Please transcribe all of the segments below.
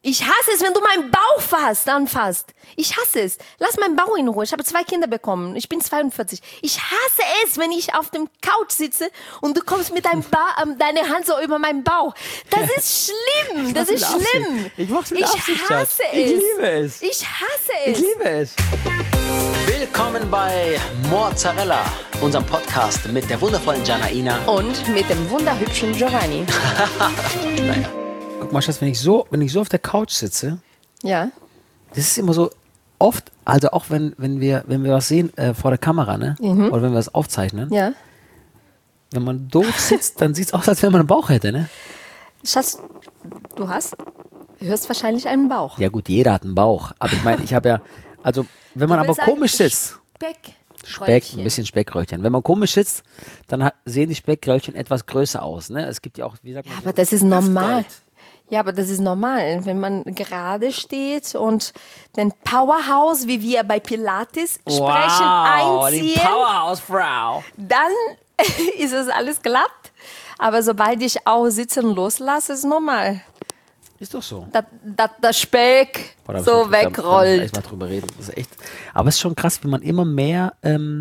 Ich hasse es, wenn du meinen Bauch anfasst. Ich hasse es. Lass meinen Bauch in Ruhe. Ich habe 2 Kinder bekommen. Ich bin 42. Ich hasse es, wenn ich auf dem Couch sitze und du kommst mit deiner Hand so über meinen Bauch. Das ist schlimm. Das ist schlimm. Ich mach's mit Absicht, hasse Schatz. es. Ich liebe es. Ich hasse es. Ich liebe es. Willkommen bei Mozzarella, unserem Podcast mit der wundervollen Janaina. Und mit dem wunderhübschen Giovanni. Naja. Guck mal, Schatz, wenn ich so auf der Couch sitze, Ja. das ist immer so oft, also auch wenn wir was sehen vor der Kamera, ne? Oder wenn wir was aufzeichnen, Ja. wenn man doof sitzt, dann sieht es aus, als wenn man einen Bauch hätte, ne? Schatz, du hörst wahrscheinlich einen Bauch. Ja gut, jeder hat einen Bauch. Aber ich meine, ich habe ja, also wenn man aber komisch sitzt, Speck, ein bisschen Speckröllchen. Wenn man komisch sitzt, dann sehen die Speckröllchen etwas größer aus, ne? Es gibt ja auch, wie sagt man, Aber das ist normal. Ja, aber das ist normal, wenn man gerade steht und den Powerhouse, wie wir bei Pilates sprechen, einziehen, die Powerhouse-Frau. dann ist es alles glatt. Aber sobald ich auch sitzen loslasse, ist normal. Ist doch so. Das Speck Boah, so wegrollt. Da mal drüber reden. Das ist echt. Aber es ist schon krass, wie man immer mehr.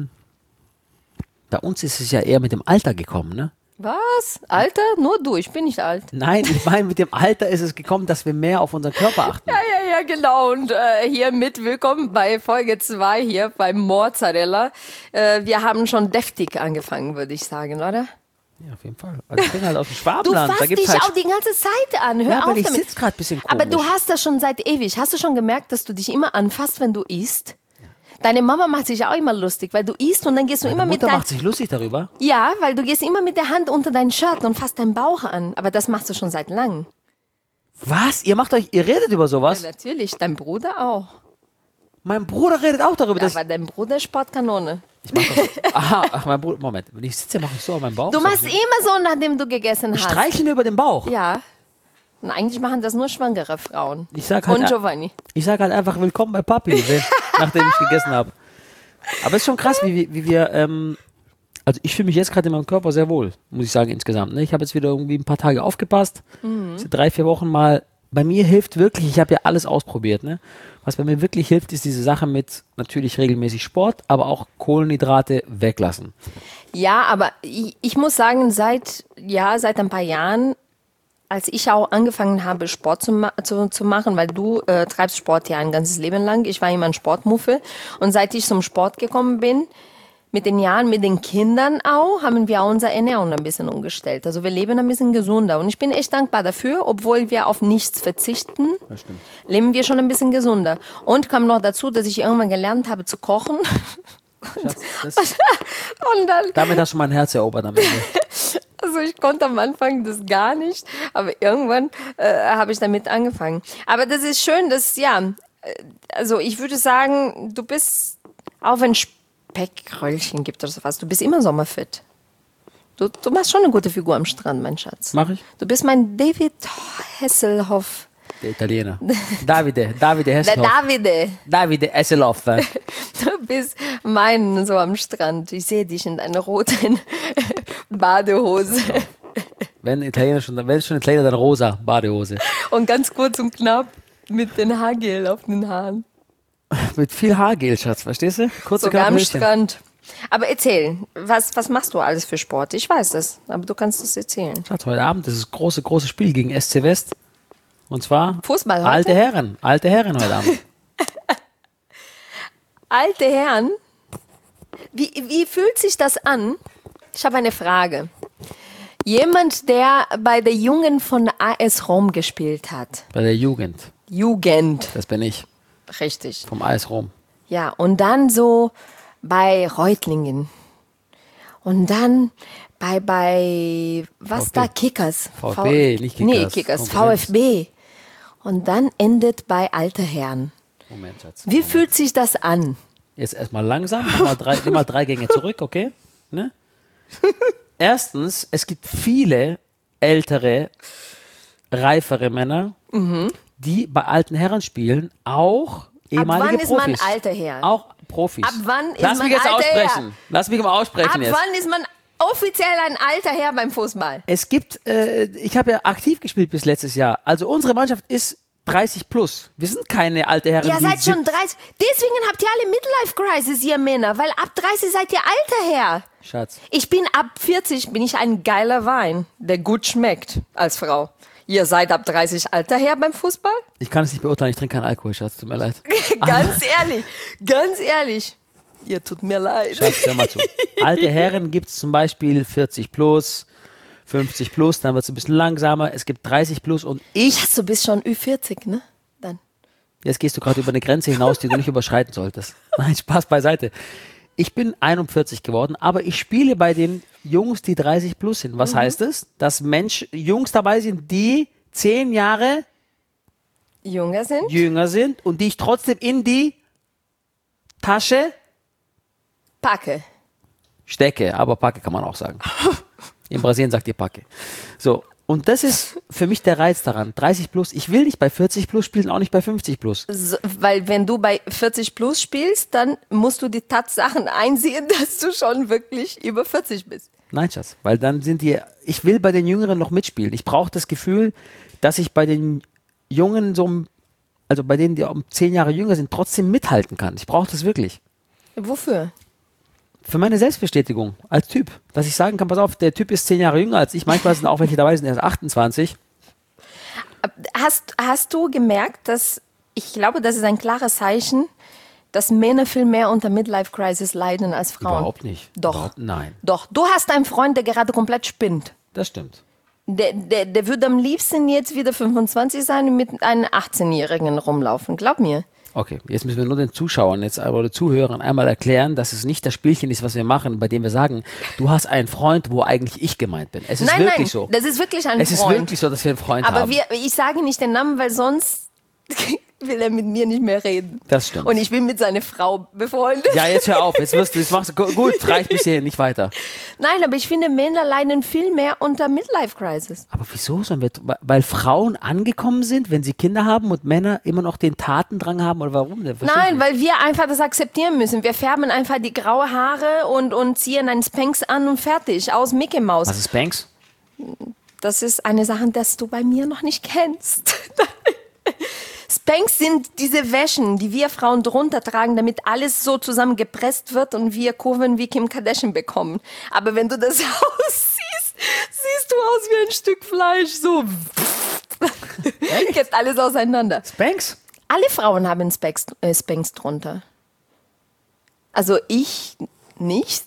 Bei uns ist es ja eher mit dem Alter gekommen, ne? Was? Alter? Nur du, ich bin nicht alt. Nein, ich meine, mit dem Alter ist es gekommen, dass wir mehr auf unseren Körper achten. Ja, genau. Und hiermit willkommen bei Folge 2 hier beim Mozzarella. Wir haben schon deftig angefangen, würde ich sagen, oder? Ja, auf jeden Fall. Also ich bin halt aus dem Du Schwabenland. fasst dich halt auch die ganze Zeit an. Hör ja, auf aber ich damit. sitze gerade ein bisschen komisch. Aber du hast das schon seit ewig. Hast du schon gemerkt, dass du dich immer anfasst, wenn du isst? Deine Mama macht sich auch immer lustig, weil du isst und dann gehst du immer mit Mutter macht sich lustig darüber. Ja, weil du gehst immer mit der Hand unter dein Shirt und fasst deinen Bauch an. Aber das machst du schon seit langem. Was? Ihr redet über sowas? Ja, natürlich, dein Bruder auch. Mein Bruder redet auch darüber, Ja, dass aber dein Bruder ist Sportkanone. ich mach das. Aha, ach, mein Bruder, Moment. Wenn ich sitze, mache ich so auf meinen Bauch. Du machst immer so, nachdem du gegessen hast. Streicheln über den Bauch. Ja. Und eigentlich machen das nur schwangere Frauen. Ich sag halt, Und Giovanni. Ich sage halt einfach willkommen bei Papi, nachdem ich gegessen habe. Aber es ist schon krass, wie wir, also ich fühle mich jetzt gerade in meinem Körper sehr wohl, muss ich sagen, insgesamt. Ne? Ich habe jetzt wieder irgendwie ein paar Tage aufgepasst, 3-4 Wochen mal. Bei mir hilft wirklich, ich habe ja alles ausprobiert. Ne? Was bei mir wirklich hilft, ist diese Sache mit natürlich regelmäßig Sport, aber auch Kohlenhydrate weglassen. Ja, aber ich muss sagen, seit ein paar Jahren, als ich auch angefangen habe, Sport zu machen, weil du treibst Sport ja ein ganzes Leben lang. Ich war immer ein Sportmuffel. Und seit ich zum Sport gekommen bin, mit den Jahren, mit den Kindern auch, haben wir auch unsere Ernährung ein bisschen umgestellt. Also wir leben ein bisschen gesunder. Und ich bin echt dankbar dafür, obwohl wir auf nichts verzichten, leben wir schon ein bisschen gesunder. Und kam noch dazu, dass ich irgendwann gelernt habe zu kochen. Schatz, Und dann, damit hast du mein Herz erobert am Ende. also ich konnte am Anfang das gar nicht, aber irgendwann habe ich damit angefangen. Aber das ist schön, also ich würde sagen, du bist, auch wenn Speckröllchen gibt oder sowas, du bist immer sommerfit. Du machst schon eine gute Figur am Strand, mein Schatz. Mach ich? Du bist mein David Hasselhoff. Der Italiener. Davide Hasselhoff. Der Davide Hasselhoff. Du bist mein so am Strand. Ich sehe dich in einer roten Badehose. Wenn es schon Italiener, dann rosa Badehose. Und ganz kurz und knapp mit den Haargel auf den Haaren. Mit viel Haargel, Schatz, verstehst du? Kurze Sogar am Körperhöschen. Strand. Aber erzähl, was machst du alles für Sport? Ich weiß das, aber du kannst es erzählen. Schatz, heute Abend ist das große Spiel gegen SC West. Und zwar Fußball heute? Alte Herren heute Abend. Alte Herren, wie fühlt sich das an? Ich habe eine Frage. Jemand, der bei der Jugend von AS Rom gespielt hat. Bei der Jugend. Jugend, Das bin ich. richtig. Vom AS Rom. Ja, und dann so bei Reutlingen. Und dann bei was VfB. da? Kickers. VfB, nicht Kickers. Nee, Kickers, Konkurrenz. VfB. Und dann endet bei Alte Herren. Moment, Schatz. Wie fühlt sich das an? Jetzt erstmal langsam, nimm mal 3 Gänge zurück, okay? Ne? Erstens, es gibt viele ältere, reifere Männer, die bei alten Herren spielen, auch ehemalige wann ist man Profis. alter Herr? Auch Profis. Ab wann ist Lass man mich jetzt alter Herr? aussprechen. Lass mich mal aussprechen Ab jetzt. wann ist man offiziell ein alter Herr beim Fußball? Es gibt, ich habe ja aktiv gespielt bis letztes Jahr. Also unsere Mannschaft ist 30 plus. Wir sind keine alte Herren. Ihr die seid schon 30. Deswegen habt ihr alle Midlife-Crisis, ihr Männer, weil ab 30 seid ihr alter Herr. Schatz. Ich bin ab 40, bin ich ein geiler Wein, der gut schmeckt als Frau. Ihr seid ab 30 alter Herr beim Fußball? Ich kann es nicht beurteilen, ich trinke keinen Alkohol, Schatz, tut mir leid. Ganz ehrlich. Ihr tut mir leid. Schatz, hör mal zu. Alte Herren gibt es zum Beispiel 40 plus, 50 plus, dann wird es ein bisschen langsamer. Es gibt 30 plus und Du bist schon Ü40, ne? Dann. Jetzt gehst du gerade über eine Grenze hinaus, die du nicht überschreiten solltest. Nein, Spaß beiseite. Ich bin 41 geworden, aber ich spiele bei den Jungs, die 30 plus sind. Was heißt es? Dass Jungs dabei sind, die 10 Jahre jünger sind und die ich trotzdem in die Tasche Packe. stecke. Aber Packe kann man auch sagen. In Brasilien sagt ihr Packe. So. Und das ist für mich der Reiz daran. 30 plus, ich will nicht bei 40 plus spielen, auch nicht bei 50 plus. So, weil wenn du bei 40 plus spielst, dann musst du die Tatsachen einsehen, dass du schon wirklich über 40 bist. Nein, Schatz, weil dann ich will bei den Jüngeren noch mitspielen. Ich brauche das Gefühl, dass ich bei den Jungen also bei denen, die um 10 Jahre jünger sind, trotzdem mithalten kann. Ich brauche das wirklich. Wofür? Für meine Selbstbestätigung als Typ. Dass ich sagen kann, pass auf, der Typ ist 10 Jahre jünger als ich. Manchmal sind auch welche dabei, die sind erst 28. Hast du gemerkt, ich glaube, das ist ein klares Zeichen, dass Männer viel mehr unter Midlife-Crisis leiden als Frauen? Überhaupt nicht. Doch. Nein. Doch. Du hast einen Freund, der gerade komplett spinnt. Das stimmt. Der würde am liebsten jetzt wieder 25 sein und mit einem 18-Jährigen rumlaufen. Glaub mir. Okay, jetzt müssen wir nur den Zuschauern oder Zuhörern einmal erklären, dass es nicht das Spielchen ist, was wir machen, bei dem wir sagen, du hast einen Freund, wo eigentlich ich gemeint bin. Es ist wirklich so. Das ist wirklich ein Freund. Es ist wirklich so, dass wir einen Freund haben. Aber ich sage nicht den Namen, weil sonst will er mit mir nicht mehr reden. Das stimmt. Und ich bin mit seiner Frau befreundet. Ja, jetzt hör auf. Jetzt machst du gut, reicht bis hierhin, nicht weiter. Nein, aber ich finde, Männer leiden viel mehr unter Midlife-Crisis. Aber wieso sollen wir, weil Frauen angekommen sind, wenn sie Kinder haben und Männer immer noch den Tatendrang haben oder warum? Nein, weil wir einfach das akzeptieren müssen. Wir färben einfach die graue Haare und ziehen einen Spanx an und fertig. Aus Mickey Mouse. Was ist Spanx? Das ist eine Sache, das du bei mir noch nicht kennst. Spanx sind diese Wäschen, die wir Frauen drunter tragen, damit alles so zusammengepresst wird und wir Kurven wie Kim Kardashian bekommen. Aber wenn du das aussiehst, siehst du aus wie ein Stück Fleisch. So. Geht alles auseinander. Spanx? Alle Frauen haben Spanx drunter. Also ich nicht.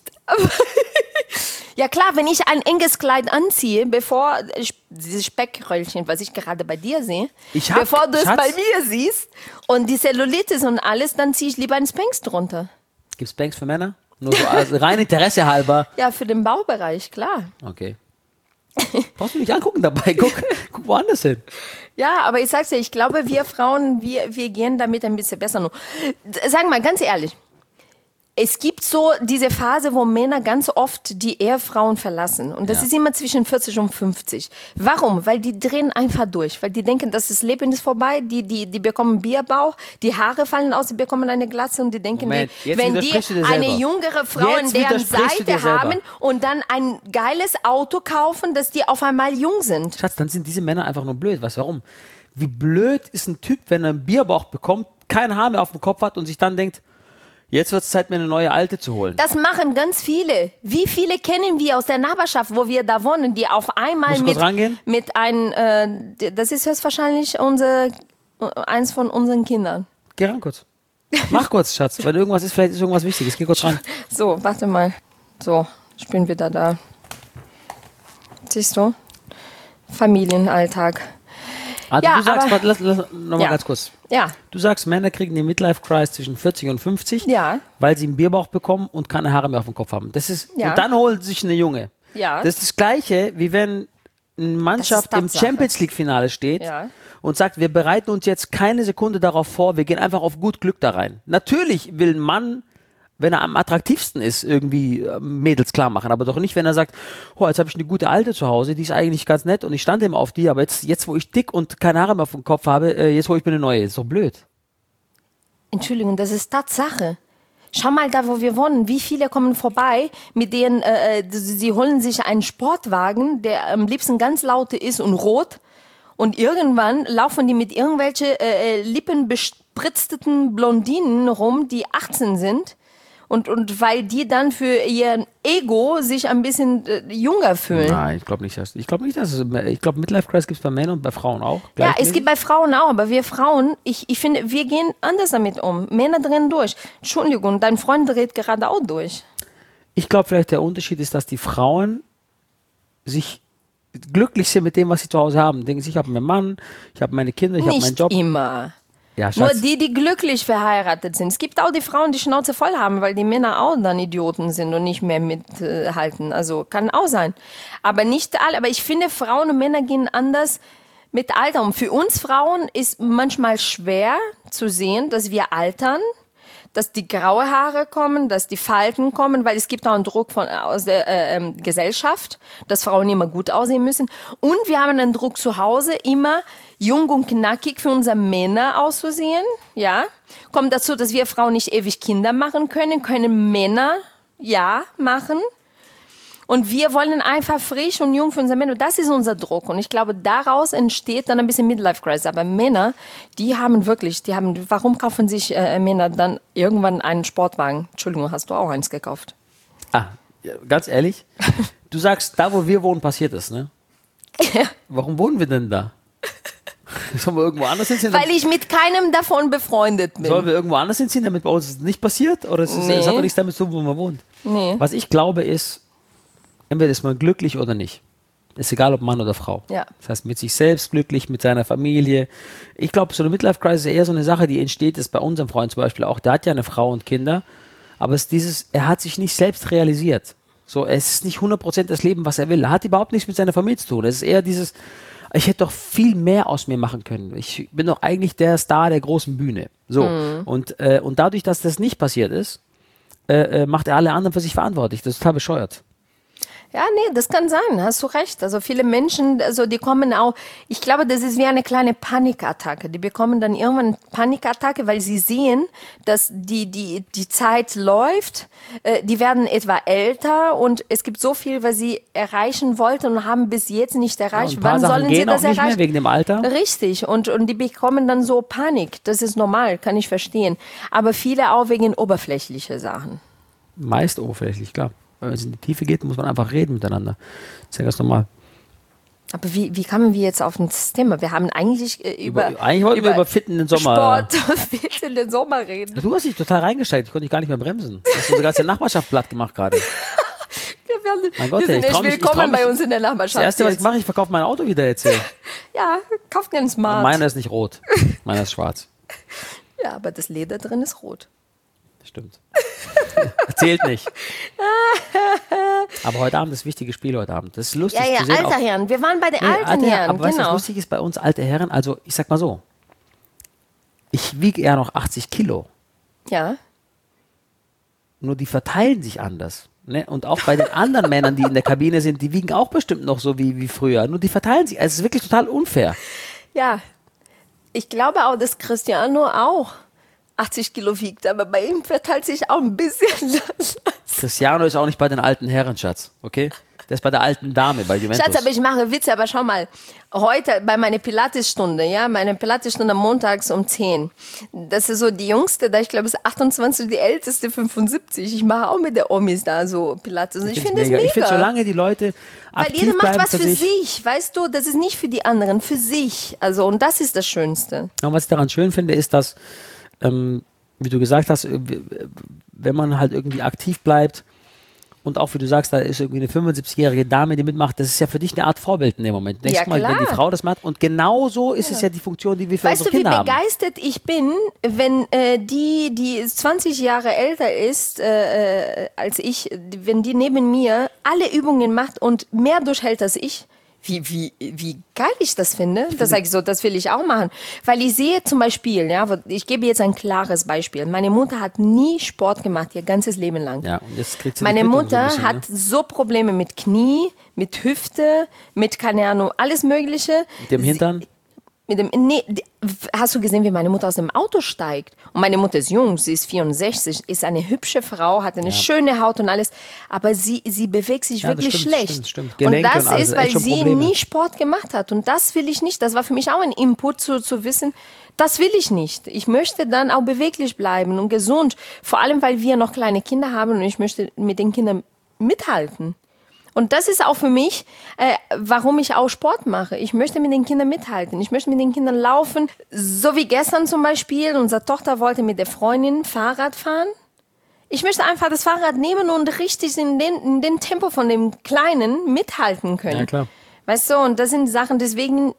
Ja klar, wenn ich ein enges Kleid anziehe, bevor dieses Speckröllchen, was ich gerade bei dir sehe, bevor du es bei mir siehst und die Zellulitis und alles, dann ziehe ich lieber einen Spanx drunter. Gibt es Spanx für Männer? Nur so also rein Interesse halber. Ja, für den Baubereich, klar. Okay. Brauchst du nicht angucken dabei, guck woanders hin. Ja, aber ich sag's dir, ich glaube, wir Frauen, wir gehen damit ein bisschen besser nur. Sag mal, ganz ehrlich, es gibt so diese Phase, wo Männer ganz oft die Ehefrauen verlassen. Und das ist immer zwischen 40 und 50. Warum? Weil die drehen einfach durch. Weil die denken, das Leben ist vorbei. Die bekommen Bierbauch, die Haare fallen aus, die bekommen eine Glatze und die denken, wenn die eine jüngere Frau an deren Seite haben und dann ein geiles Auto kaufen, dass die auf einmal jung sind. Schatz, dann sind diese Männer einfach nur blöd. Weißt du warum? Wie blöd ist ein Typ, wenn er einen Bierbauch bekommt, kein Haar mehr auf dem Kopf hat und sich dann denkt, jetzt wird es Zeit, mir eine neue Alte zu holen. Das machen ganz viele. Wie viele kennen wir aus der Nachbarschaft, wo wir da wohnen, die auf einmal mit einem, das ist höchstwahrscheinlich eins von unseren Kindern. Geh ran kurz. Mach kurz, Schatz. Wenn irgendwas ist, vielleicht ist irgendwas Wichtiges. Geh kurz ran. So, warte mal. So, ich bin wieder da. Siehst du? Familienalltag. Also ja, du sagst, lass nochmal ganz kurz. Ja. Du sagst, Männer kriegen die Midlife-Crisis zwischen 40 und 50, weil sie einen Bierbauch bekommen und keine Haare mehr auf dem Kopf haben. Das ist, und dann holen sie sich eine Junge. Ja. Das ist das Gleiche, wie wenn eine Mannschaft im Champions-League-Finale steht und sagt, wir bereiten uns jetzt keine Sekunde darauf vor, wir gehen einfach auf gut Glück da rein. Natürlich will ein Mann, wenn er am attraktivsten ist, irgendwie Mädels klar machen, aber doch nicht, wenn er sagt, oh, jetzt habe ich eine gute Alte zu Hause, die ist eigentlich ganz nett und ich stand immer auf die, aber jetzt wo ich dick und keine Haare mehr auf dem Kopf habe, jetzt hole ich mir eine neue. Ist doch blöd. Entschuldigung, das ist Tatsache. Schau mal da, wo wir wohnen, wie viele kommen vorbei, mit denen, sie holen sich einen Sportwagen, der am liebsten ganz laut ist und rot Und irgendwann laufen die mit irgendwelche lippenbespritzten Blondinen rum, die 18 sind. Und weil die dann für ihr Ego sich ein bisschen jünger fühlen. Nein, ich glaube nicht, ich glaube, Midlife Crisis gibt es bei Männern und bei Frauen auch. Ja, es gibt bei Frauen auch, aber wir Frauen, ich finde, wir gehen anders damit um. Männer drehen durch. Entschuldigung, dein Freund dreht gerade auch durch. Ich glaube, vielleicht der Unterschied ist, dass die Frauen sich glücklich sind mit dem, was sie zu Hause haben. Denken sich, ich habe meinen Mann, ich habe meine Kinder, ich habe meinen Job. Nicht immer. Ja, Nur Schatz. die glücklich verheiratet sind. Es gibt auch die Frauen, die Schnauze voll haben, weil die Männer auch dann Idioten sind und nicht mehr mithalten. Also kann auch sein. Aber nicht alle. Aber ich finde, Frauen und Männer gehen anders mit Alter um. Für uns Frauen ist manchmal schwer zu sehen, dass wir altern, dass die graue Haare kommen, dass die Falten kommen, weil es gibt auch einen Druck aus der Gesellschaft, dass Frauen immer gut aussehen müssen. Und wir haben einen Druck zu Hause, immer jung und knackig für unsere Männer auszusehen. Ja. Kommt dazu, dass wir Frauen nicht ewig Kinder machen können Männer ja machen. Und wir wollen einfach frisch und jung für unsere Männer. Das ist unser Druck. Und ich glaube, daraus entsteht dann ein bisschen Midlife Crisis. Aber Männer, warum kaufen sich Männer dann irgendwann einen Sportwagen? Entschuldigung, hast du auch eins gekauft? Ja, ganz ehrlich, du sagst, da wo wir wohnen, passiert es, ne? Ja. Warum wohnen wir denn da? Sollen wir irgendwo anders hinziehen? Weil ich mit keinem davon befreundet bin. Sollen wir irgendwo anders hinziehen, damit bei uns es nicht passiert? Oder es Nee. hat doch nichts damit zu tun, wo man wohnt? Nee. Was ich glaube ist, entweder ist man glücklich oder nicht. Ist egal, ob Mann oder Frau. Ja. Das heißt, mit sich selbst glücklich, mit seiner Familie. Ich glaube, so eine Midlife-Crisis ist eher so eine Sache, die entsteht, ist bei unserem Freund zum Beispiel auch. Der hat ja eine Frau und Kinder, aber es ist er hat sich nicht selbst realisiert. So, es ist nicht 100% das Leben, was er will. Er hat überhaupt nichts mit seiner Familie zu tun. Es ist eher dieses, ich hätte doch viel mehr aus mir machen können. Ich bin doch eigentlich der Star der großen Bühne. So. Und dadurch, dass das nicht passiert ist, macht er alle anderen für sich verantwortlich. Das ist total bescheuert. Ja, nee, das kann sein, hast du recht. Also viele Menschen, also die kommen auch, ich glaube, das ist wie eine kleine Panikattacke. Die bekommen dann irgendwann eine Panikattacke, weil sie sehen, dass die Zeit läuft, die werden etwa älter und es gibt so viel, was sie erreichen wollten und haben bis jetzt nicht erreicht. Ja, ein paar Wann Sachen sollen sie gehen das auch nicht erreichen? mehr wegen dem Alter. Richtig, und die bekommen dann so Panik. Das ist normal, kann ich verstehen. Aber viele auch wegen oberflächlicher Sachen. Meist oberflächlich, klar. Wenn es in die Tiefe geht, muss man einfach reden miteinander. Das ist ja ganz normal. Aber wie kamen wir jetzt auf das Thema? Wir haben eigentlich Eigentlich wollten wir über Fit in den Sommer. Sport und Fit in den Sommer reden. Du hast dich total reingesteigt. Ich konnte dich gar nicht mehr bremsen. Du hast unsere ganze Nachbarschaft platt gemacht gerade. Mein Gott, wir sind ich echt trau mich- willkommen bei uns in der Nachbarschaft. Das Erste, was ich jetzt. mache, ich verkaufe mein Auto wieder jetzt hier. Ja, kauft einen Smart. Meiner ist nicht rot. Meiner ist schwarz. Ja, aber das Leder drin ist rot. Stimmt. Zählt nicht. Aber heute Abend das wichtige Spiel heute Abend. Das ist lustig Ja, zu sehen. alter Herren. Wir waren bei den alten alte Herren, aber weißt du, was genau. lustig ist bei uns, alte Herren? Also, ich sag mal so. Ich wiege eher noch 80 Kilo. Ja. Nur die verteilen sich anders. Ne? Und auch bei den anderen Männern, die in der Kabine sind, die wiegen auch bestimmt noch so wie früher. Nur die verteilen sich. Also es ist wirklich total unfair. Ja. Ich glaube auch, dass Cristiano auch 80 Kilo wiegt, aber bei ihm verteilt sich auch ein bisschen das. Cristiano ist auch nicht bei den alten Herren, Schatz. Okay? Der ist bei der alten Dame, bei Juventus. Schatz, aber ich mache Witze, aber schau mal, heute bei meiner Pilatesstunde, ja, meine Pilatesstunde montags um 10, das ist so die jüngste, da ich glaube, es ist 28, die älteste 75. Ich mache auch mit der Omis da so Pilates. Und ich finde das mega. Ich finde, solange die Leute Weil aktiv jeder macht bleiben was für sich, weißt du, das ist nicht für die anderen, für sich. Also, und das ist das Schönste. Und was ich daran schön finde, ist, dass, wie du gesagt hast, wenn man halt irgendwie aktiv bleibt und auch, wie du sagst, da ist irgendwie eine 75-jährige Dame, die mitmacht, das ist ja für dich eine Art Vorbild in dem Moment. Denkst Ja, du mal, wenn die klar. Frau das macht, und genauso ist es ja die Funktion, die wir für Weißt unsere du, wie Kinder haben. begeistert ich bin, wenn die 20 Jahre älter ist als ich, wenn die neben mir alle Übungen macht und mehr durchhält als ich? Wie geil ich das finde. Das sage ich so, das will ich auch machen. Weil ich sehe zum Beispiel, ja, ich gebe jetzt ein klares Beispiel. Meine Mutter hat nie Sport gemacht, ihr ganzes Leben lang. Ja, und jetzt kriegt sie Meine die Quittung Mutter so ein bisschen, hat so Probleme mit Knie, mit Hüfte, mit, keine Ahnung, alles Mögliche. Mit dem Hintern? Hast du gesehen, wie meine Mutter aus dem Auto steigt? Und meine Mutter ist jung, sie ist 64, ist eine hübsche Frau, hat eine schöne Haut und alles, aber sie bewegt sich wirklich das stimmt, schlecht. Stimmt. Und Gelenke das alles, ist, weil echt schon sie Probleme. nie Sport gemacht hat. Und das will ich nicht. Das war für mich auch ein Input zu wissen, das will ich nicht. Ich möchte dann auch beweglich bleiben und gesund. Vor allem, weil wir noch kleine Kinder haben und ich möchte mit den Kindern mithalten. Und das ist auch für mich, warum ich auch Sport mache. Ich möchte mit den Kindern mithalten. Ich möchte mit den Kindern laufen. So wie gestern zum Beispiel. Unsere Tochter wollte mit der Freundin Fahrrad fahren. Ich möchte einfach das Fahrrad nehmen und richtig in den Tempo von dem Kleinen mithalten können. Ja, klar. Weißt du, und das sind Sachen, deswegen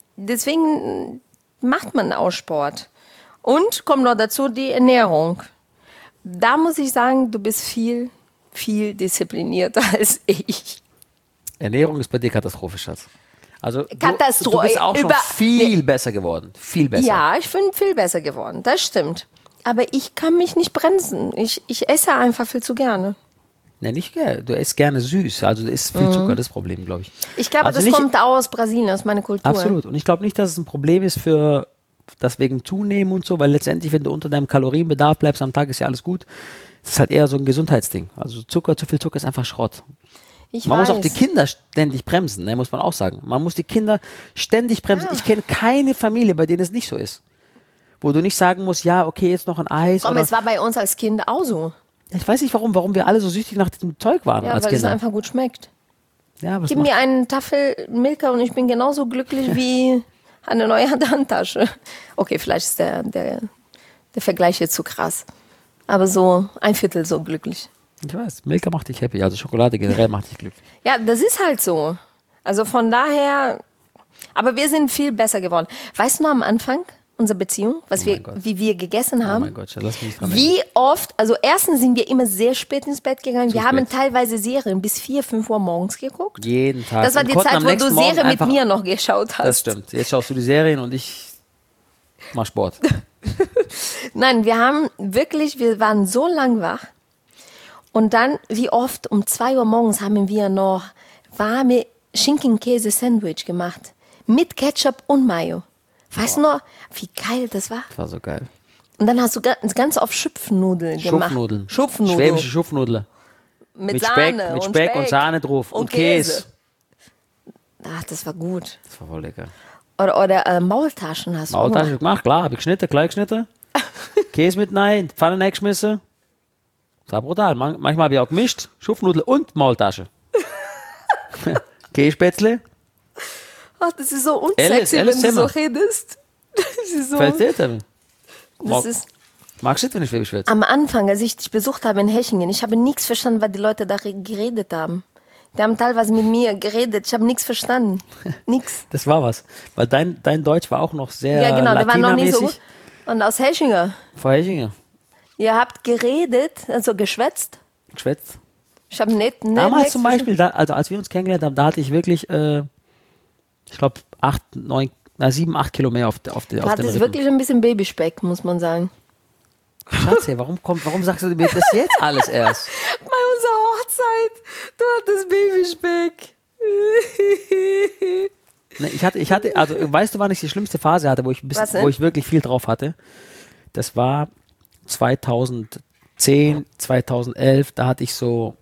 macht man auch Sport. Und kommt noch dazu die Ernährung. Da muss ich sagen, du bist viel disziplinierter als ich. Ernährung ist bei dir Katastrophe, Schatz. Also du bist auch schon viel besser geworden. Viel besser. Ja, ich bin viel besser geworden. Das stimmt. Aber ich kann mich nicht bremsen. Ich esse einfach viel zu gerne. Ne, nicht gerne. Du isst gerne süß. Also du isst viel Zucker, das Problem, glaube ich. Ich glaube, also das kommt auch aus Brasilien, aus meiner Kultur. Absolut. Und ich glaube nicht, dass es ein Problem ist für das wegen Zunehmen und so, weil letztendlich, wenn du unter deinem Kalorienbedarf bleibst am Tag, ist ja alles gut. Es ist halt eher so ein Gesundheitsding. Also zu viel Zucker ist einfach Schrott. Man muss auch die Kinder ständig bremsen, ne, muss man auch sagen. Man muss die Kinder ständig bremsen. Ja. Ich kenne keine Familie, bei denen es nicht so ist. Wo du nicht sagen musst, ja, okay, jetzt noch ein Eis. Aber oder es war bei uns als Kind auch so. ich weiß nicht, warum wir alle so süchtig nach diesem Zeug waren Ja, als weil es Kinder. einfach gut schmeckt. Ja, Gib mir einen Tafel Milka und ich bin genauso glücklich wie eine neue Handtasche. Okay, vielleicht ist der Vergleich jetzt zu krass. Aber so 1/4 so glücklich. Ich weiß, Milka macht dich happy, also Schokolade generell macht dich glücklich. Ja, das ist halt so. Also von daher, aber wir sind viel besser geworden. Weißt du noch am Anfang unserer Beziehung, wie wir gegessen Oh haben? mein Gott, lass mich nicht dran denken. Wie oft, also erstens sind wir immer sehr spät ins Bett gegangen. Wir Zu haben spät. teilweise Serien bis 4, 5 Uhr morgens geguckt. Jeden Tag. Das war Und die konnten Zeit, am wo du nächsten Morgen Serie mit einfach- mir noch geschaut hast. Das stimmt. Jetzt schaust du die Serien und ich mach Sport. Nein, wir waren so lang wach. Und dann, wie oft, um 2 Uhr morgens haben wir noch warme Schinken-Käse-Sandwich gemacht. Mit Ketchup und Mayo. Weißt du noch, wie geil das war? Das war so geil. Und dann hast du ganz oft Schupfnudeln gemacht. Schupfnudeln. Schwäbische Schupfnudeln. Mit Speck, Sahne mit Speck und Sahne drauf. Und Käse. Ach, das war gut. Das war voll lecker. Oder Maultaschen hast du auch Maultasche gemacht. gemacht, klar, habe ich geschnitten, klein geschnitten. Käse mit rein, Pfanne reingeschmissen. Das war brutal. Manchmal habe ich auch gemischt. Schupfnudel und Maultasche. Käsespätzle. Ach, das ist so unsexy, Alice wenn du so Zimmer. redest. Das ist so... Fällt dir denn? Das ist Magst du nicht, wenn ich Schwäbisch schwätze? am Anfang, als ich dich besucht habe in Hechingen, ich habe nichts verstanden, was die Leute da geredet haben. Die haben teilweise mit mir geredet, ich habe nichts verstanden. Nix. Das war was. Weil dein Deutsch war auch noch sehr Ja, genau, der war noch nicht so latinamäßig. gut. Und aus Hechingen, Vor Hechingen. ihr habt geredet, also geschwätzt. Geschwätzt. Ich habe nicht Damals nichts zum Beispiel, also als wir uns kennengelernt haben, da hatte ich wirklich, ich glaube, 7, 8 Kilo mehr auf Du den hattest Rippen. wirklich ein bisschen Babyspeck, muss man sagen. Schatz, hey, warum sagst du mir das jetzt alles erst? Bei unserer Hochzeit, du hattest Babyspeck. Ne, ich hatte, also weißt du, wann ich die schlimmste Phase hatte, Was denn? wo ich wirklich viel drauf hatte? Das war 2010, 2011, da hatte ich so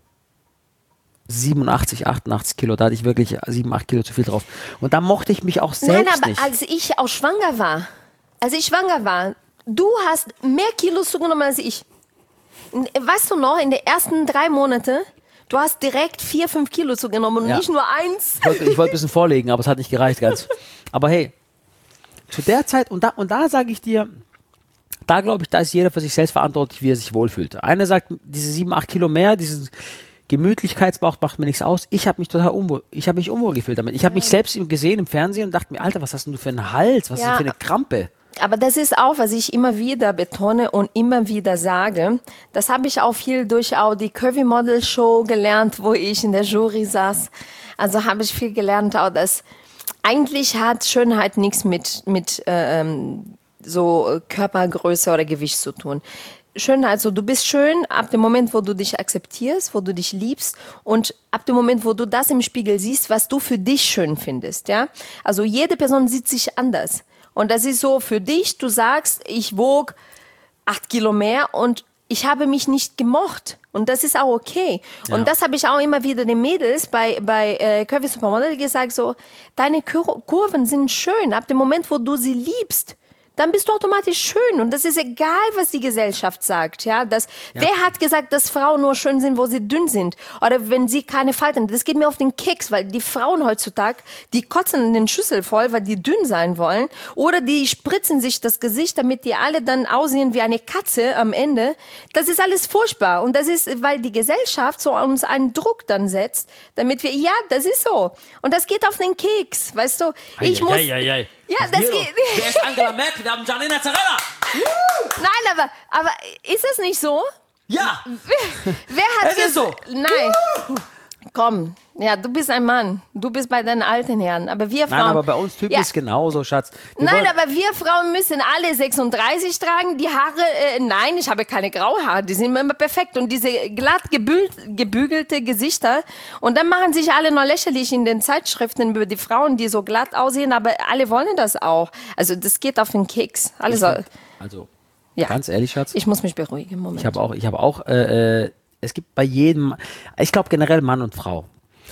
87, 88 Kilo, da hatte ich wirklich 7, 8 Kilo zu viel drauf. Und da mochte ich mich auch selbst Nein, aber nicht. als ich auch schwanger war, du hast mehr Kilos zugenommen als ich. Weißt du noch, in den ersten 3 Monaten, du hast direkt 4, 5 Kilo zugenommen und Ja. nicht nur 1. Ich wollte ein bisschen vorlegen, aber es hat nicht gereicht ganz. Aber hey, zu der Zeit, und da sage ich dir, da glaube ich, da ist jeder für sich selbst verantwortlich, wie er sich wohlfühlt. Einer sagt, diese 7, 8 Kilo mehr, dieses Gemütlichkeitsbauch macht mir nichts aus. Ich habe mich total unwohl gefühlt damit. Ich habe mich selbst gesehen im Fernsehen und dachte mir, Alter, was hast denn du für einen Hals? Was ist Ja. denn für eine Krampe? Aber das ist auch, was ich immer wieder betone und immer wieder sage. Das habe ich auch viel durch auch die Curvy Model Show gelernt, wo ich in der Jury saß. Also habe ich viel gelernt, auch dass eigentlich hat Schönheit nichts mit so Körpergröße oder Gewicht zu tun. Schönheit, also du bist schön ab dem Moment, wo du dich akzeptierst, wo du dich liebst und ab dem Moment, wo du das im Spiegel siehst, was du für dich schön findest, ja. Also jede Person sieht sich anders. Und das ist so für dich, du sagst, ich wog 8 Kilo mehr und ich habe mich nicht gemocht. Und das ist auch okay. Ja. Und das habe ich auch immer wieder den Mädels bei Curvy Supermodel gesagt, so, deine Kurven sind schön. Ab dem Moment, wo du sie liebst, dann bist du automatisch schön. Und das ist egal, was die Gesellschaft sagt. Ja, wer hat gesagt, dass Frauen nur schön sind, wo sie dünn sind? Oder wenn sie keine Falten. Das geht mir auf den Keks, weil die Frauen heutzutage, die kotzen in den Schüssel voll, weil die dünn sein wollen. Oder die spritzen sich das Gesicht, damit die alle dann aussehen wie eine Katze am Ende. Das ist alles furchtbar. Und das ist, weil die Gesellschaft so uns einen Druck dann setzt, damit wir, ja, das ist so. Und das geht auf den Keks, weißt du? Ja, das geht. Wer ist Angela Merkel? Wir haben Gianni Zarella. Nein, aber ist das nicht so? Ja. Wer hat Es ist so. Nein. Komm, ja, du bist ein Mann. Du bist bei deinen alten Herren. Aber wir Frauen. Nein, aber bei uns Typen ist genauso, Schatz. Nein, aber wir Frauen müssen alle 36 tragen. Die Haare, nein, ich habe keine graue Haare. Die sind immer perfekt. Und diese glatt gebügelte Gesichter. Und dann machen sich alle noch lächerlich in den Zeitschriften über die Frauen, die so glatt aussehen. Aber alle wollen das auch. Also das geht auf den Keks. Alles Also, ja. ganz ehrlich, Schatz. Ich muss mich beruhigen. Moment. Ich habe auch, es gibt bei jedem, ich glaube generell Mann und Frau.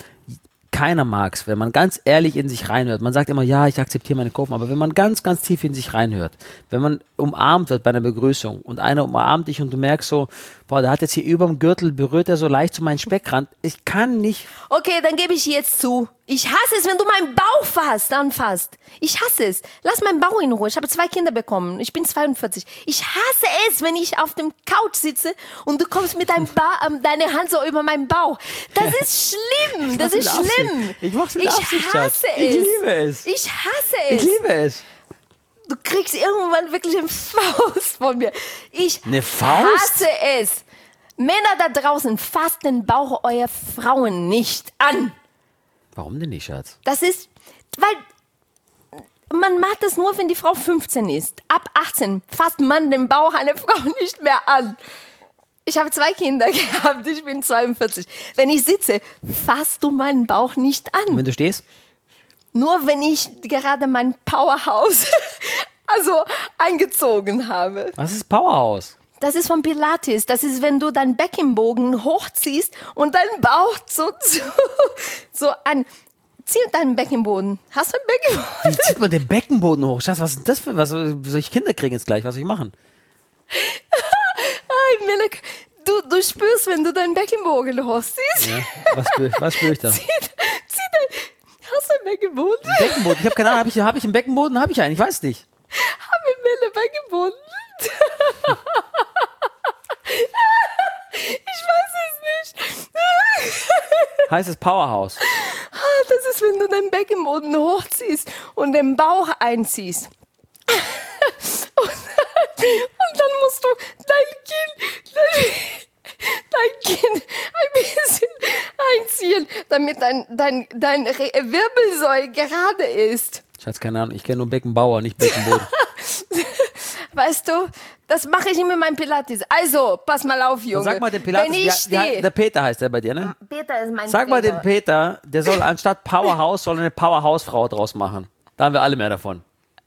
Keiner mag's, wenn man ganz ehrlich in sich reinhört. Man sagt immer, ja, ich akzeptiere meine Kurven, aber wenn man ganz, ganz tief in sich reinhört, wenn man umarmt wird bei einer Begrüßung und einer umarmt dich und du merkst so, boah, der hat jetzt hier überm Gürtel, berührt er so leicht zu meinen Speckrand. Ich kann nicht. Okay, dann gebe ich jetzt zu. Ich hasse es, wenn du meinen Bauch anfasst. Ich hasse es. Lass meinen Bauch in Ruhe. Ich habe 2 Kinder bekommen. Ich bin 42. Ich hasse es, wenn ich auf dem Couch sitze und du kommst mit deinem deine Hand so über meinen Bauch. Das ist schlimm. Das ist schlimm. Ich mach's mit Absicht, Schatz. Ich liebe es. Ich hasse es. Ich liebe es. Du kriegst irgendwann wirklich eine Faust von mir. Ich Eine Faust? hasse es. Männer da draußen, fasst den Bauch eurer Frauen nicht an. Warum denn nicht, Schatz? Das ist, weil man macht das nur, wenn die Frau 15 ist. Ab 18 fasst man den Bauch einer Frau nicht mehr an. Ich habe 2 Kinder gehabt, ich bin 42. Wenn ich sitze, fasst du meinen Bauch nicht an. Und wenn du stehst? Nur wenn ich gerade mein Powerhouse eingezogen habe. Was ist Powerhouse? Das ist von Pilates. Das ist, wenn du deinen Beckenbogen hochziehst und deinen Bauch so an. Zieh deinen Beckenboden. Hast du einen Beckenboden? Wie zieht man den Beckenboden hoch? Schatz, was ist das für was? Soll ich Kinder kriegen jetzt gleich? Was soll ich machen? Ay, Melek, du spürst, wenn du deinen Beckenbogen hochziehst. Ja, was spür ich da? Zieh hast du einen Beckenboden? Beckenboden? Ich habe keine Ahnung. Hab ich einen Beckenboden? Habe ich einen? Ich weiß nicht. Haben wir Melle Beckenboden? Ich weiß es nicht. Heißt es Powerhouse? Das ist, wenn du deinen Beckenboden hochziehst und den Bauch einziehst. Und dann musst du dein Kinn ein bisschen einziehen, damit dein Wirbelsäule gerade ist. Schatz, keine Ahnung. Ich kenne nur Beckenbauer, nicht Beckenboden. Weißt du, das mache ich immer in meinem Pilates. Also, pass mal auf, Junge. Sag mal den Pilates, Wenn ich stehe. der Peter heißt der bei dir, ne? Peter ist mein Sag mal Trainer. dem Peter, der soll anstatt Powerhouse, soll eine Powerhouse-Frau draus machen. Da haben wir alle mehr davon.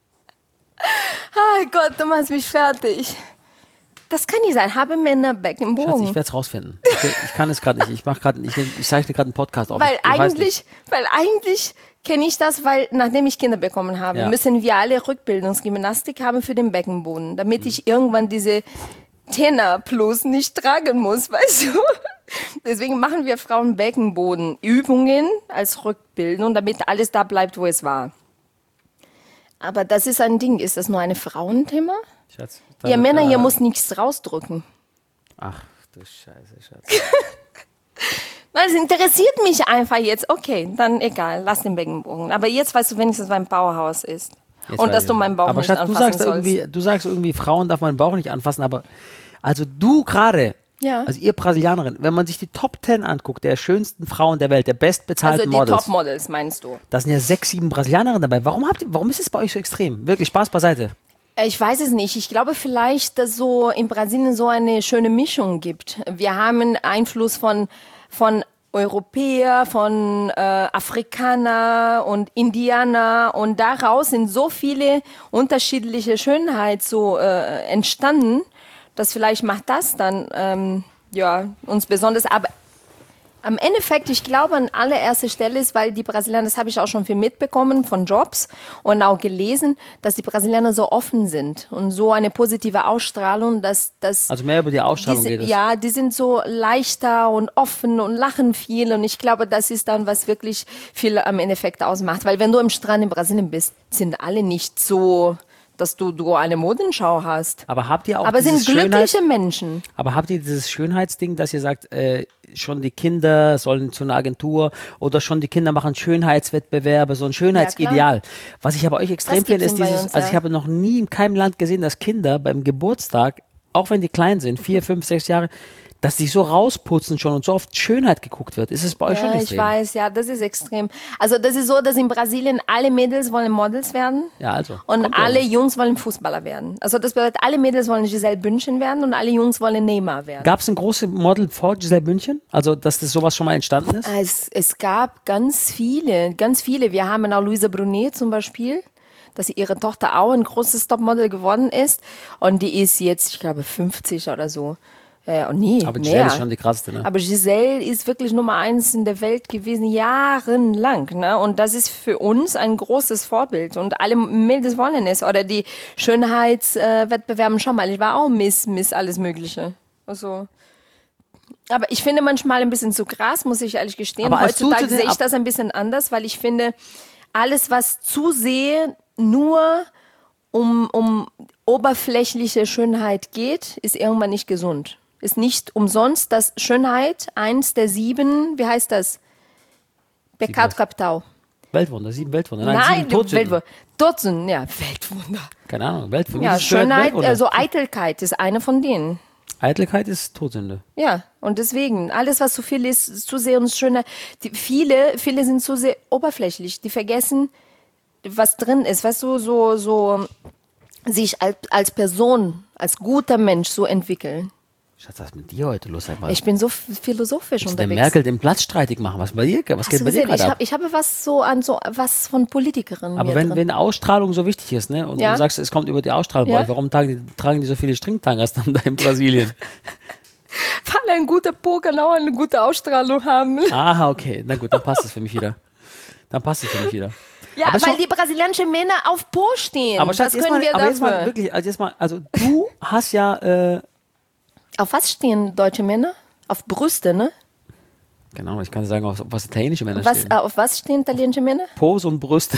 Oh Gott, du machst mich fertig. Das kann nicht sein. Habe Männer Schatz, Beckenbogen. ich werde es rausfinden. Ich kann es gerade nicht. Ich zeichne gerade einen Podcast auf. Weil Ich weiß nicht. eigentlich kenne ich das, weil nachdem ich Kinder bekommen habe, Ja. müssen wir alle Rückbildungsgymnastik haben für den Beckenboden, damit ich irgendwann diese Tenor Plus nicht tragen muss, weißt du? Deswegen machen wir Frauen Beckenbodenübungen als Rückbildung, damit alles da bleibt, wo es war. Aber das ist ein Ding. Ist das nur ein Frauenthema? Schatz, Ihr Männer, ihr müsst nichts rausdrücken. Ach du Scheiße, Schatz. Nein, es interessiert mich einfach jetzt. Okay, dann egal, lass den Beckenbogen. Aber jetzt weißt du wenigstens, was ein Powerhouse ist. Jetzt Und weiß dass ich du meinen Bauch aber nicht Schatz, anfassen sollst. du sagst irgendwie, Frauen darf meinen Bauch nicht anfassen, aber also du gerade, Ja. also ihr Brasilianerin, wenn man sich die Top 10 anguckt, der schönsten Frauen der Welt, der bestbezahlten Also die Models, Topmodels meinst du? da sind ja 6, 7 Brasilianerinnen dabei. Warum ist es bei euch so extrem? Wirklich, Spaß beiseite. Ich weiß es nicht. Ich glaube vielleicht, dass so in Brasilien so eine schöne Mischung gibt. Wir haben Einfluss von Europäer, von Afrikaner und Indianer und daraus sind so viele unterschiedliche Schönheit so entstanden, dass vielleicht macht das dann uns besonders. Aber am Endeffekt, ich glaube, an allererster Stelle ist, weil die Brasilianer, das habe ich auch schon viel mitbekommen von Jobs und auch gelesen, dass die Brasilianer so offen sind und so eine positive Ausstrahlung, dass Also mehr über die Ausstrahlung geht es. ja, die sind so leichter und offen und lachen viel und ich glaube, das ist dann, was wirklich viel am Endeffekt ausmacht, weil wenn du am Strand in Brasilien bist, sind alle nicht so, dass du eine Modenschau hast. Aber habt ihr auch Aber dieses sind glückliche Menschen. Aber habt ihr dieses Schönheitsding, dass ihr sagt, schon die Kinder sollen zu einer Agentur oder schon die Kinder machen Schönheitswettbewerbe, so ein Schönheitsideal. Was ich aber euch extrem Das finde, gibt's ist bei dieses, uns, also ich ja. habe noch nie in keinem Land gesehen, dass Kinder beim Geburtstag, auch wenn die klein sind, 4, 5, 6 Jahre, dass die so rausputzen schon und so oft Schönheit geguckt wird. Ist es bei euch schon Ja, extrem? ich weiß, ja, das ist extrem. Also das ist so, dass in Brasilien alle Mädels wollen Models werden Ja, also. und kommt ja alle noch. Jungs wollen Fußballer werden. Also das bedeutet, alle Mädels wollen Giselle Bündchen werden und alle Jungs wollen Neymar werden. Gab es ein großes Model vor Giselle Bündchen? Also, dass das sowas schon mal entstanden ist? Es gab ganz viele, ganz viele. Wir haben auch Luisa Brunet zum Beispiel, dass ihre Tochter auch ein großes Topmodel geworden ist und die ist jetzt, ich glaube, 50 oder so. Nee, Aber Giselle mehr. ist schon die krasseste, ne? Aber Giselle ist wirklich Nummer 1 in der Welt gewesen, jahrelang. Ne? Und das ist für uns ein großes Vorbild. Und alle Mädels wollen es. Oder die Schönheitswettbewerben schon mal. Ich war auch Miss alles Mögliche. Also. Aber ich finde manchmal ein bisschen zu krass, muss ich ehrlich gestehen. Aber als Heutzutage du zu den- sehe ich das ein bisschen anders, weil ich finde, alles, was zu sehr nur um oberflächliche Schönheit geht, ist irgendwann nicht gesund. Ist nicht umsonst, dass Schönheit eins der 7, wie heißt das? Pecado Capital. Weltwunder, 7 Weltwunder. Nein, 7 Todsünden. Dutzend, ja, Weltwunder. Keine Ahnung, Weltwunder. Ja, Wie ist Schönheit Schönheit, Weltwunder? also Eitelkeit ist eine von denen. Eitelkeit ist Todsünde. Ja, und deswegen, alles, was zu viel ist zu sehr und schöner. Viele sind zu sehr oberflächlich. Die vergessen, was drin ist. Weißt du, so sich als Person, als guter Mensch so entwickeln. Schatz, was ist mit dir heute los? Sag mal. Ich bin so philosophisch Ist der unterwegs. Merkel den Platz streitig machen? Was bei dir? Was Hast geht du bei dir gesehen? gerade ab? Ich habe was was von Politikerinnen. Aber mir wenn, drin. wenn Ausstrahlung so wichtig ist, ne, und Ja. du sagst, es kommt über die Ausstrahlung bei Ja. euch, warum tragen die so viele Stringtangas dann da in Brasilien? Weil ein guter Po kann auch eine gute Ausstrahlung haben. Aha, okay. Na gut, dann passt es für mich wieder. Ja, Aber weil schon- die brasilianischen Männer auf Po stehen. Aber Schatz, was können wir jetzt mal dafür? wirklich, also du hast ja, Auf was stehen deutsche Männer? Auf Brüste, ne? genau, ich kann sagen, auf was italienische Männer stehen. Auf was stehen italienische Männer? Pose und Brüste.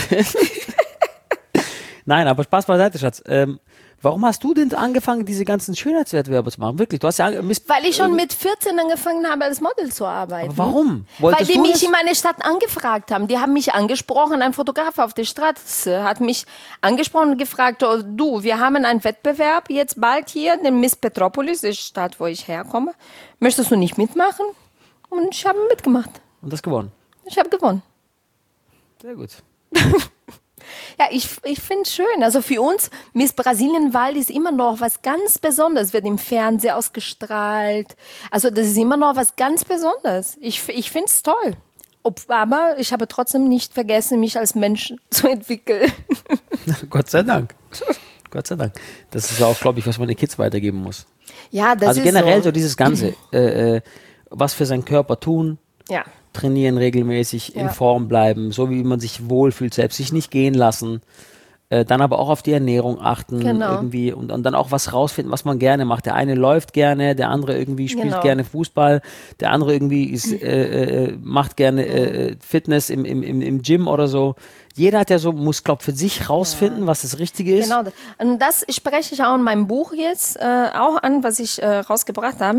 Nein, aber Spaß beiseite, Schatz. Warum hast du denn angefangen, diese ganzen Schönheitswettbewerbe zu machen? Wirklich, du hast ja Weil ich schon mit 14 angefangen habe, als Model zu arbeiten. Aber warum? Weil Wolltest die du mich das? in meine Stadt angefragt haben. Die haben mich angesprochen, ein Fotograf auf der Straße hat mich angesprochen und gefragt, oh, du, wir haben einen Wettbewerb jetzt bald hier, den Miss Petropolis, die Stadt, wo ich herkomme. Möchtest du nicht mitmachen? Und ich habe mitgemacht. Und das gewonnen. Ich habe gewonnen. Sehr gut. Ja, ich finde es schön. Also für uns, Miss Brasilien-Wahl ist immer noch was ganz Besonderes, wird im Fernsehen ausgestrahlt. Also das ist immer noch was ganz Besonderes. Ich finde es toll. Aber ich habe trotzdem nicht vergessen, mich als Mensch zu entwickeln. Gott sei Dank. Gott sei Dank. Das ist auch, glaube ich, was man den Kids weitergeben muss. Ja, das Also ist generell so so. dieses Ganze, was für seinen Körper tun, Ja. trainieren regelmäßig, in Ja. Form bleiben, so wie man sich wohlfühlt, selbst sich nicht gehen lassen. Dann aber auch auf die Ernährung achten Genau. irgendwie und dann auch was rausfinden, was man gerne macht. Der eine läuft gerne, der andere irgendwie spielt Genau. gerne Fußball, der andere irgendwie macht gerne Fitness im Gym oder so. Jeder hat ja so, muss, glaube ich, für sich rausfinden, was das Richtige ist. Genau. Und das spreche ich auch in meinem Buch jetzt auch an, was ich rausgebracht habe.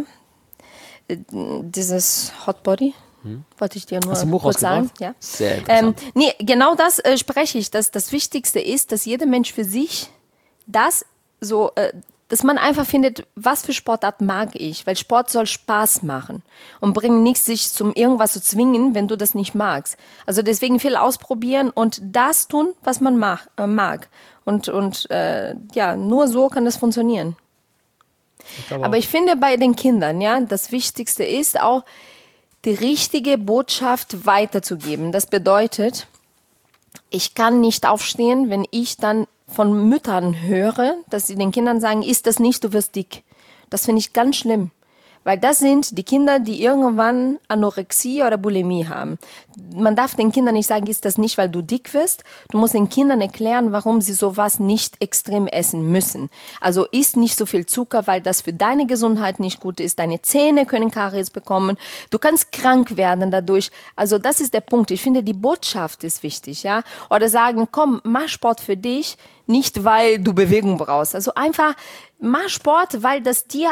Dieses Hot Body. Wollte ich dir nur Hast du ein Buch kurz sagen. rausgebracht? Ja. Sehr interessant. Nee, genau das spreche ich. Dass das Wichtigste ist, dass jeder Mensch für sich das so, dass man einfach findet, was für Sportart mag ich. Weil Sport soll Spaß machen und bringt nichts, sich zum irgendwas zu zwingen, wenn du das nicht magst. Also deswegen viel ausprobieren und das tun, was man mag. Und ja, nur so kann das funktionieren. Aber ich finde bei den Kindern, ja, das Wichtigste ist auch, die richtige Botschaft weiterzugeben. Das bedeutet, ich kann nicht aufstehen, wenn ich dann von Müttern höre, dass sie den Kindern sagen, isst das nicht, du wirst dick. Das finde ich ganz schlimm. Weil das sind die Kinder, die irgendwann Anorexie oder Bulimie haben. Man darf den Kindern nicht sagen, isst das nicht, weil du dick wirst. Du musst den Kindern erklären, warum sie sowas nicht extrem essen müssen. Also isst nicht so viel Zucker, weil das für deine Gesundheit nicht gut ist. Deine Zähne können Karies bekommen. Du kannst krank werden dadurch. Also das ist der Punkt. Ich finde, die Botschaft ist wichtig, ja. Oder sagen, komm, mach Sport für dich, nicht weil du Bewegung brauchst. Also einfach mach Sport, weil das dir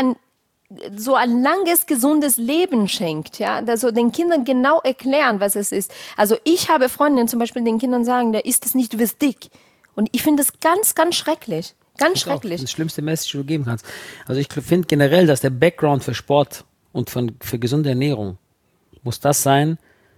so ein langes, gesundes Leben schenkt, ja, also den Kindern genau erklären, was es ist. Also ich habe Freundinnen zum Beispiel den Kindern sagen, der isst es nicht, du wirst dick. Und ich finde das ganz, ganz schrecklich. Ganz schrecklich. Das ist das schlimmste Message, die du geben kannst. Also ich finde generell, dass der Background für Sport und für gesunde Ernährung muss das sein,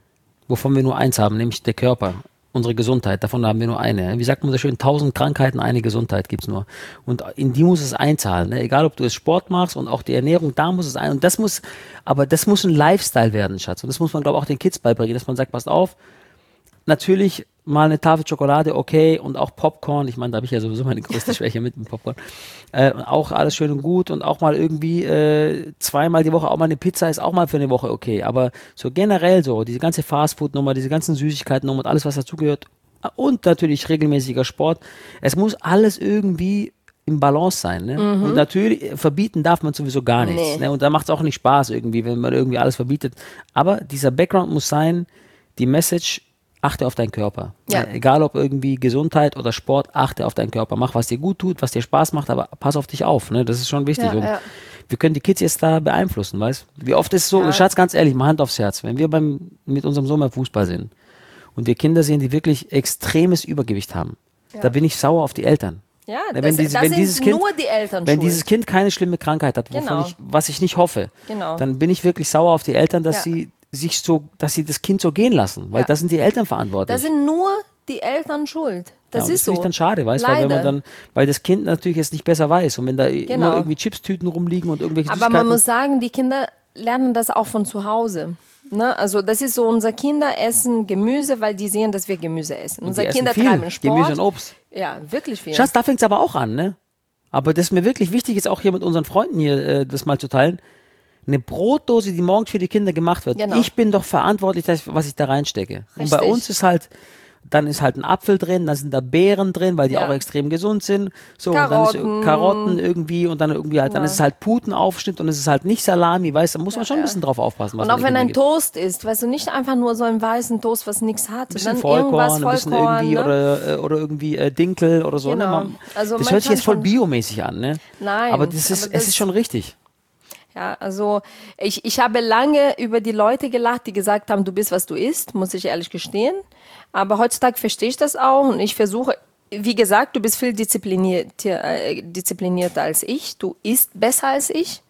wovon wir nur eins haben, nämlich der Körper. Unsere Gesundheit, davon haben wir nur eine. Wie sagt man so schön, 1000 Krankheiten, eine Gesundheit gibt's nur. Und in die muss es einzahlen. Ne? Egal, ob du es Sport machst und auch die Ernährung, da muss es ein. Und das muss ein Lifestyle werden, Schatz. Und das muss man, glaube ich, auch den Kids beibringen, dass man sagt, passt auf, natürlich mal eine Tafel Schokolade, okay, und auch Popcorn. Ich meine, da habe ich ja sowieso meine größte Schwäche mit dem Popcorn. Auch alles schön und gut und auch mal irgendwie zweimal die Woche auch mal eine Pizza ist auch mal für eine Woche okay. Aber so generell so, diese ganze Fastfood-Nummer, diese ganzen Süßigkeiten-Nummer und alles, was dazugehört und natürlich regelmäßiger Sport, es muss alles irgendwie im Balance sein. Ne? Und natürlich, verbieten darf man sowieso gar nichts. Nee. Ne? Und da macht es auch nicht Spaß irgendwie, wenn man irgendwie alles verbietet. Aber dieser Background muss sein, die Message, achte auf deinen Körper. Ja. Egal ob irgendwie Gesundheit oder Sport, achte auf deinen Körper. Mach, was dir gut tut, was dir Spaß macht, aber pass auf dich auf. Ne? Das ist schon wichtig. Ja, und ja. wir können die Kids jetzt da beeinflussen, weißt du? Wie oft ist es so, Schatz, ganz ehrlich, mal Hand aufs Herz, wenn wir mit unserem Sohn beim Fußball sind und wir Kinder sehen, die wirklich extremes Übergewicht haben, da bin ich sauer auf die Eltern. Ja, Ne, das wenn dieses sind Kind, nur die Eltern wenn schuld. dieses Kind keine schlimme Krankheit hat, Genau. was ich nicht hoffe, Genau. dann bin ich wirklich sauer auf die Eltern, dass Ja. dass sie das Kind so gehen lassen, weil Ja. da sind die Eltern verantwortlich. Da sind nur die Eltern schuld. Das Ja, ist finde so. ich dann schade, weißt du, weil wenn man Leider. weil das Kind natürlich jetzt nicht besser weiß und wenn da immer Genau. irgendwie Chipstüten rumliegen und irgendwelche Aber man Süßigkeiten. muss sagen, die Kinder lernen das auch von zu Hause. Ne? Also das ist so, unser Kinder essen Gemüse, weil die sehen, dass wir Gemüse essen. Unsere essen Kinder viel treiben Sport. Gemüse und Obst. Ja, wirklich viel. Schatz, da fängt es aber auch an, ne? Aber das ist mir wirklich wichtig, jetzt auch hier mit unseren Freunden hier das mal zu teilen. Eine Brotdose, die morgens für die Kinder gemacht wird. Genau. Ich bin doch verantwortlich, was ich da reinstecke. Und bei Richtig. uns ist halt, dann ist halt ein Apfel drin, dann sind da Beeren drin, weil die Ja. auch extrem gesund sind. So, und Karotten. dann ist Karotten irgendwie und dann irgendwie halt, dann ist es halt Putenaufschnitt und es ist halt nicht Salami, weißt du, da muss man schon ein bisschen drauf aufpassen. Was Und man auch den wenn Kindern ein gibt. Toast ist, weißt du, nicht einfach nur so einen weißen Toast, was nichts hat. Ein bisschen Dann Vollkorn, irgendwas ein bisschen Vollkorn, irgendwie ne? oder irgendwie Dinkel oder so. Genau. Ne? Also das man hört sich kann jetzt voll schon- biomäßig an, ne? Nein, Aber es aber ist schon richtig. Ja, also ich habe lange über die Leute gelacht, die gesagt haben, du bist, was du isst, muss ich ehrlich gestehen. Aber heutzutage verstehe ich das auch und ich versuche, wie gesagt, du bist viel disziplinierter als ich, du isst besser als ich.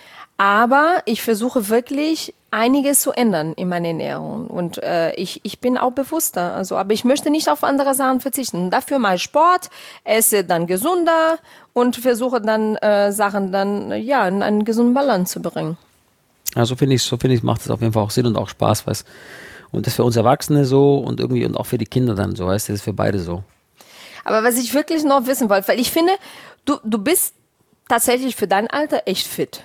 Aber ich versuche wirklich einiges zu ändern in meiner Ernährung und ich bin auch bewusster. Also, aber ich möchte nicht auf andere Sachen verzichten. Dafür mal Sport, esse dann gesünder und versuche dann Sachen dann ja in einen gesunden Balance zu bringen. Ja, so finde ich, macht es auf jeden Fall auch Sinn und auch Spaß, weißt. Und das für uns Erwachsene so und irgendwie und auch für die Kinder dann so, weißt du, das ist für beide so. Aber was ich wirklich noch wissen wollte, weil ich finde, du bist tatsächlich für dein Alter echt fit.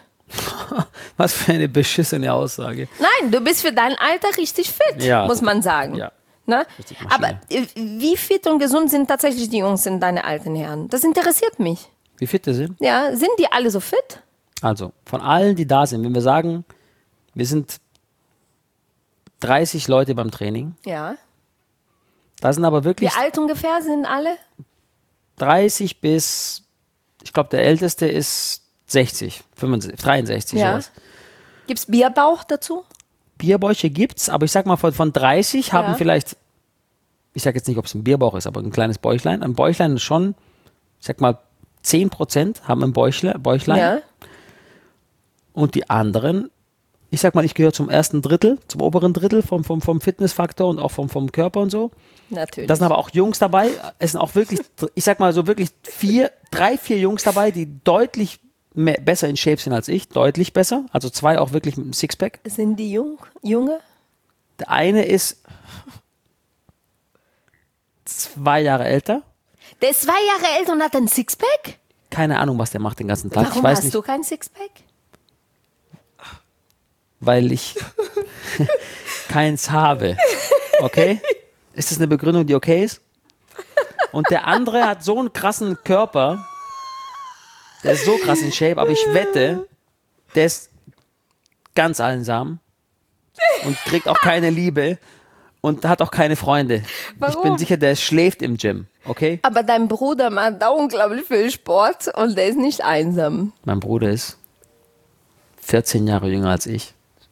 Was für eine beschissene Aussage. Nein, du bist für dein Alter richtig fit, Ja. muss man sagen. Ja. Ne? Richtig Maschine. Aber wie fit und gesund sind tatsächlich die Jungs in deine alten Herren? Das interessiert mich. Wie fit wir sind? Ja, sind die alle so fit? Also, von allen, die da sind, wenn wir sagen, wir sind 30 Leute beim Training, Ja. da sind aber wirklich Wie alt ungefähr sind alle? 30 bis, ich glaube, der älteste ist 60, 65, 63, Ja. sowas. Gibt's Bierbauch dazu? Bierbäuche gibt's, aber ich sag mal, von 30 haben Ja. vielleicht, ich sag jetzt nicht, ob es ein Bierbauch ist, aber ein kleines Bäuchlein. Ein Bäuchlein ist schon, ich sag mal, 10% haben ein Bäuchlein. Ja. Und die anderen, ich sag mal, ich gehöre zum ersten Drittel, zum oberen Drittel vom Fitnessfaktor und auch vom Körper und so. Natürlich. Da sind aber auch Jungs dabei. Es sind auch wirklich, ich sag mal so wirklich 3, 4 Jungs dabei, die deutlich besser in Shape sind als ich, deutlich besser. Also 2 auch wirklich mit einem Sixpack. Sind die junge? Der eine ist 2 Jahre älter. Der ist 2 Jahre älter und hat ein Sixpack? Keine Ahnung, was der macht den ganzen Tag. Warum ich weiß hast nicht, du kein Sixpack? weil ich keins habe. Okay? Ist das eine Begründung, die okay ist? Und der andere hat so einen krassen Körper. Der ist so krass in Shape, aber ich wette, der ist ganz einsam und kriegt auch keine Liebe und hat auch keine Freunde. Warum? Ich bin sicher, der schläft im Gym, okay? Aber dein Bruder macht da unglaublich viel Sport und der ist nicht einsam. Mein Bruder ist 14 Jahre jünger als ich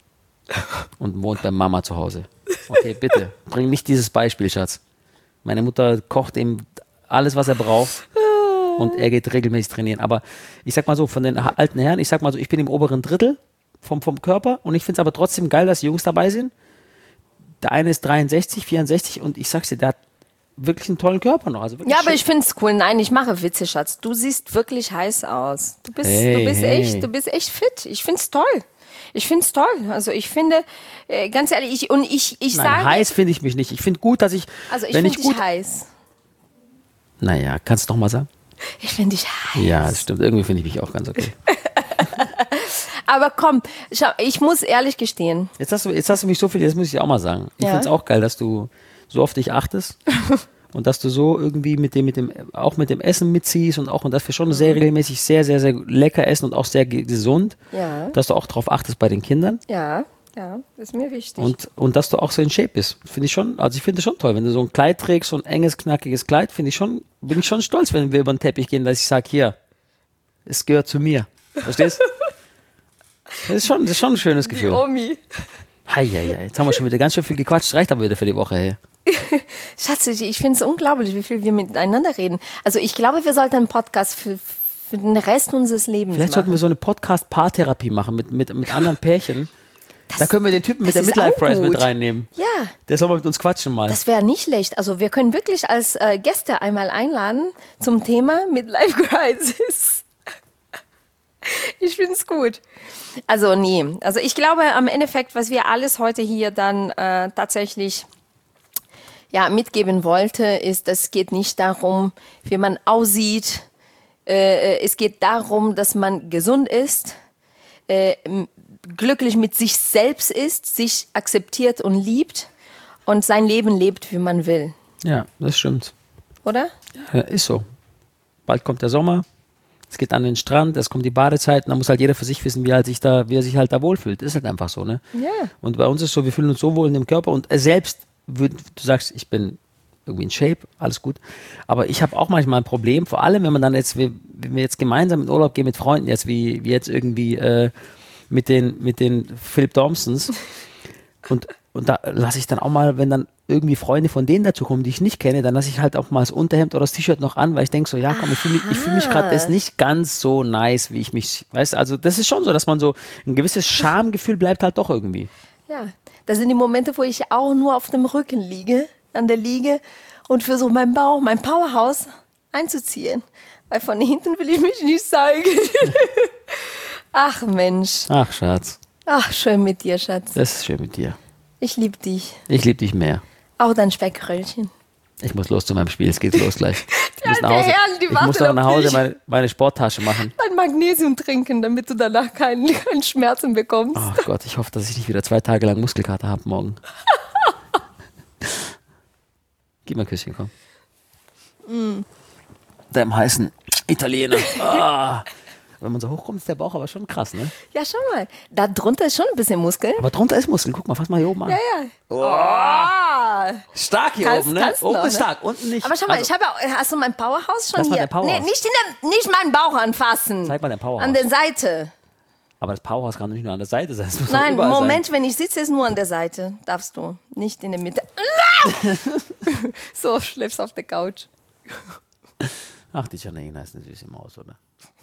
und wohnt bei Mama zu Hause. Okay, bitte, bring nicht dieses Beispiel, Schatz. Meine Mutter kocht ihm alles, was er braucht. Und er geht regelmäßig trainieren. Aber ich sag mal so, von den alten Herren, ich sag mal so, ich bin im oberen Drittel vom Körper und ich finde es aber trotzdem geil, dass Jungs dabei sind. Der eine ist 63, 64 und ich sag's dir, der hat wirklich einen tollen Körper noch. Also wirklich Ja, aber schön. ich finde es cool. Nein, ich mache Witze, Schatz. Du siehst wirklich heiß aus. Du bist Hey. du bist echt fit. Ich finde es toll. Ich finde es toll. Also ich finde, ganz ehrlich, ich Nein, sage... heiß finde ich mich nicht. Ich finde gut, dass ich, Also ich wenn finde ich dich gut... heiß. Naja, kannst du noch mal sagen? Ich finde dich heiß. Ja, das stimmt. Irgendwie finde ich mich auch ganz okay. Aber komm, schau, ich muss ehrlich gestehen. Jetzt hast du mich so viel, jetzt muss ich auch mal sagen. Ich Ja. finde es auch geil, dass du so auf dich achtest und dass du so irgendwie mit dem Essen mitziehst und dass wir schon sehr regelmäßig sehr, sehr, sehr lecker essen und auch sehr gesund. Ja. Dass du auch darauf achtest bei den Kindern Ja, ist mir wichtig. und dass du auch so in Shape bist. Finde ich schon, also ich finde es schon toll, wenn du so ein Kleid trägst, so ein enges, knackiges Kleid, bin ich schon stolz, wenn wir über den Teppich gehen, dass ich sage, hier, es gehört zu mir. Verstehst? Das ist schon ein schönes Gefühl. Omi. Hei, jetzt haben wir schon wieder ganz schön viel gequatscht, reicht aber wieder für die Woche, hey. Schatz, ich finde es unglaublich, wie viel wir miteinander reden. Also ich glaube, wir sollten einen Podcast für den Rest unseres Lebens Vielleicht sollten machen. wir so eine Podcast-Paartherapie machen mit anderen Pärchen. Da können wir den Typen mit der das ist Midlife auch Crisis gut. mit reinnehmen. Ja, Der soll mal mit uns quatschen mal. das wäre nicht schlecht. Also wir können wirklich als Gäste einmal einladen zum Thema Midlife Crisis. Ich finde es gut. Also nee, also ich glaube am Endeffekt, was wir alles heute hier dann tatsächlich mitgeben wollte, ist, es geht nicht darum, wie man aussieht. Es geht darum, dass man gesund ist, glücklich mit sich selbst ist, sich akzeptiert und liebt und sein Leben lebt, wie man will. Ja, das stimmt. Oder? Ja, ist so. Bald kommt der Sommer, es geht an den Strand, es kommt die Badezeit und dann muss halt jeder für sich wissen, wie er sich halt da wohlfühlt. Ist halt einfach so, ne? Ja. Und bei uns ist so, wir fühlen uns so wohl in dem Körper und selbst, du sagst, ich bin irgendwie in Shape, alles gut, aber ich habe auch manchmal ein Problem, vor allem, wenn man dann jetzt, wenn wir jetzt gemeinsam in Urlaub gehen mit Freunden, jetzt wie jetzt irgendwie mit den Philip Thompsons und da lasse ich dann auch mal, wenn dann irgendwie Freunde von denen dazu kommen, die ich nicht kenne, dann lasse ich halt auch mal das Unterhemd oder das T-Shirt noch an, weil ich denke so, ja komm, ich fühle mich gerade jetzt nicht ganz so nice, wie ich mich, weißt du, also das ist schon so, dass man so ein gewisses Schamgefühl bleibt halt doch irgendwie. Ja, das sind die Momente, wo ich auch nur auf dem Rücken liege, an der Liege und versuche mein Powerhouse einzuziehen. Weil von hinten will ich mich nicht zeigen. Ach Mensch. Ach Schatz, Ach, schön mit dir, Schatz. das ist schön mit dir. Ich liebe dich. Ich liebe dich mehr. Auch dein Speckröllchen. Ich muss los zu meinem Spiel, es geht los gleich. Ich muss alten nach Hause, Herren, die ich muss warten noch auf nach Hause dich. meine Sporttasche machen. Dein Magnesium trinken, damit du danach keinen Schmerzen bekommst. Oh Gott, ich hoffe, dass ich nicht wieder 2 Tage lang Muskelkater habe morgen. Gib mal ein Küsschen, komm. Deinem heißen Italiener. Ah. Wenn man so hochkommt, ist der Bauch aber schon krass, ne? Ja, schau mal. Da drunter ist schon ein bisschen Muskel. Aber drunter ist Muskel. Guck mal, fass mal hier oben an. Ja. Oh. Stark hier Kannst- oben, ne? kannst Oben noch, ist ne? stark, unten nicht. Aber schau mal, Also, hast du mein Powerhouse schon Lass mal hier? dein Powerhouse. Nee, nicht meinen Bauch anfassen. Zeig mal dein Powerhouse. An der Seite. aber das Powerhouse kann nicht nur an der Seite sein. Es muss auch Nein, überall Moment, wenn ich sitze, ist nur an der Seite. Darfst du. Nicht in der Mitte. So, schläfst auf der Couch. Sein. Ach, die Janina ist eine süße Maus, oder?